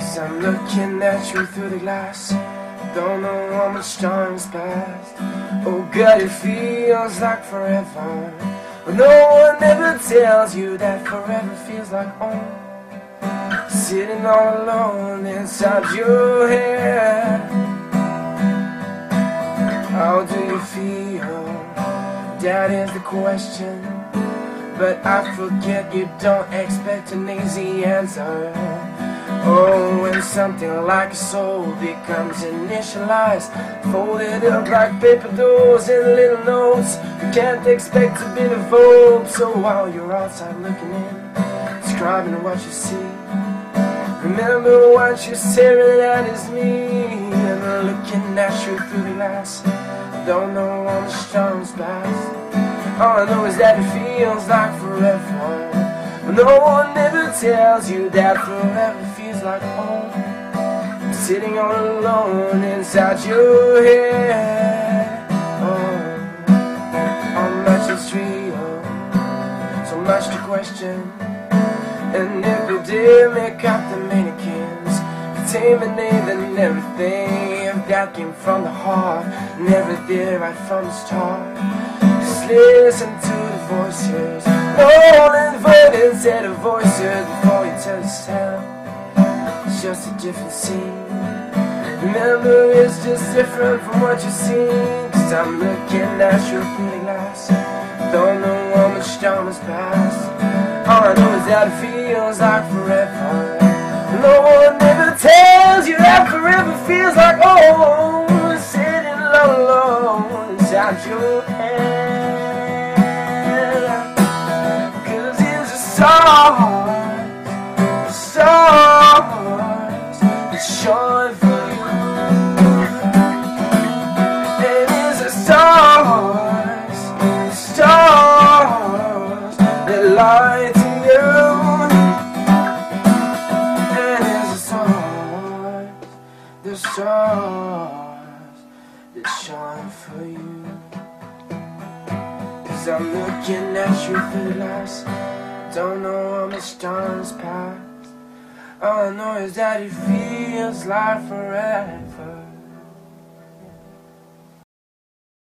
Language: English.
I'm looking at you through the glass. Don't know how much time's passed. Oh God, it feels like forever, but no one ever tells you that forever feels like home. Sitting all alone inside your head. How do you feel? That is the question. But I forget you don't expect an easy answer. Oh, when something like a soul becomes initialized, folded up like paper dolls in little notes, you can't expect to be devoted. So while you're outside looking in, describing what you see, remember what you're staring at is me. And I'm looking at you through the glass. Don't know how much time's passed. All I know is that it feels like forever, but no one ever tells you that forever feels like home. I'm sitting all alone inside your head. Oh, how much is real, so much to question. An epidemic of Dominicans, contaminating everything. If that came from the heart, never did right from the start. Just listen to the voices, all inverted set of voices before you turn the sound. It's just a different scene. Remember, it's just different from what you've seen. Cause I'm looking at you through the glass. Don't know how much time has passed. All I know is that it feels like forever. No one ever tells you that forever feels like home. Sitting alone inside your head. Cause it's the stars that shine for you. And it's the stars that light to you. The stars that shine for you. Cause I'm looking at you through the glass. Don't know how much time's passed. All I know is that it feels like forever.